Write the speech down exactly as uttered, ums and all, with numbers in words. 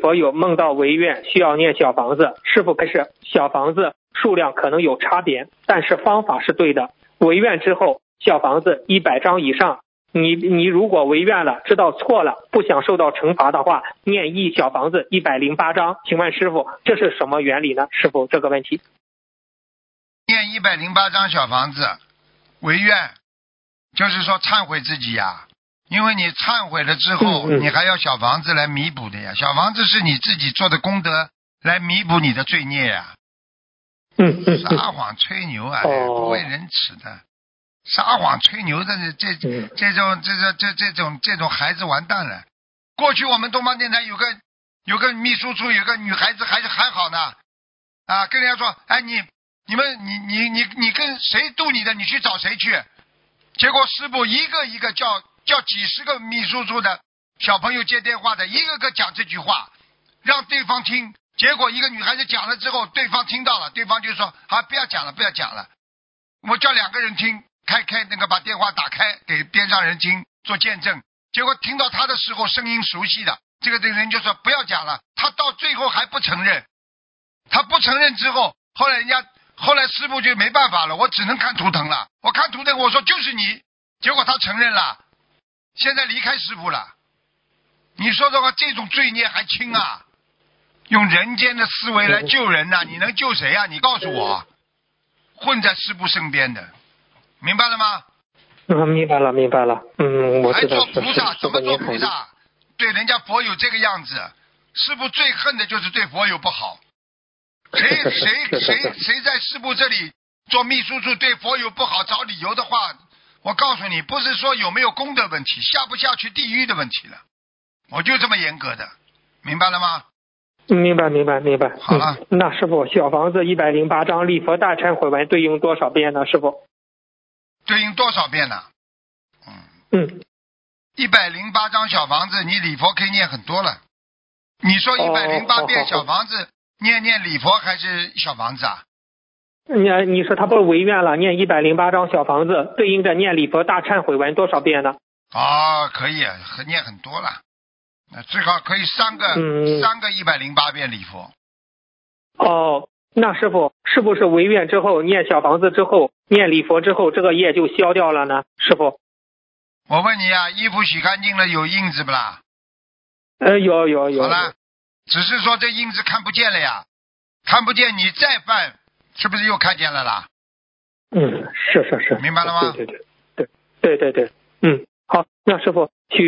佛有梦到违愿需要念小房子，师傅开始小房子数量可能有差别，但是方法是对的。违愿之后小房子一百张以上，你你如果违愿了，知道错了，不想受到惩罚的话，念一小房子一百零八张。请问师傅，这是什么原理呢？师傅，这个问题。 念一百零八张小房子，违愿，就是说忏悔自己呀。因为你忏悔了之后， 嗯嗯你还要小房子来弥补的呀。小房子是你自己做的功德来弥补你的罪孽呀。 嗯嗯撒谎吹牛啊， 哦不为人耻的。撒谎吹牛的这这嗯这种这这这这种这种孩子完蛋了。过去我们东方电台有个有个秘书处有个女孩子还是还好呢，啊，跟人家说，哎你你们你你你你跟谁度你的，你去找谁去。结果师傅一个一个叫叫几十个秘书处的小朋友接电话的，一个个讲这句话，让对方听。结果一个女孩子讲了之后，对方听到了，对方就说好，不要讲了不要讲了，我叫两个人听，开开那个把电话打开给边上人听做见证。结果听到他的时候声音熟悉的，这个这个人就说不要讲了，他到最后还不承认。他不承认之后，后来人家后来师傅就没办法了，我只能看图腾了。我看图腾我说就是你，结果他承认了，现在离开师傅了。你说的话，这种罪孽还轻啊？用人间的思维来救人呐、啊，你能救谁啊？你告诉我，混在师傅身边的，明白了吗？ 嗯，明白了明白了。嗯，我还知道做菩萨， 是怎么做菩萨？对人家佛友这个样子，师傅最恨的就是对佛友不好。谁谁谁谁在师傅这里做秘书处对佛友不好，找理由的话，我告诉你，不是说有没有功德问题，下不下去地狱的问题了。我就这么严格的，明白了吗？ 明白明白明白。 好了、 嗯，那师傅，小房子一百零八张礼佛大忏悔文对应多少遍呢？师傅？ 对应多少遍呢？嗯嗯， 一百零八张小房子，你礼佛可以念很多了。你说一百零八遍小房子，念念礼佛还是小房子啊？ 你你说他不是违愿了，念一百零八张小房子，对应着念礼佛大忏悔文多少遍呢？ 哦，可以，念很多了，那最好可以三个、 嗯、 三个一百零八遍礼佛。 哦，那师傅是不是违愿之后念小房子之后念礼佛之后，这个业就消掉了呢？师傅？ 我问你啊，衣服洗干净了有印子不啦？ 呃，有有有。 好了，只是说这印子看不见了呀，看不见你再犯，是不是又看见了啦？ 嗯，是是是。 明白了吗？ 对对对对对对对。嗯，好，那师傅许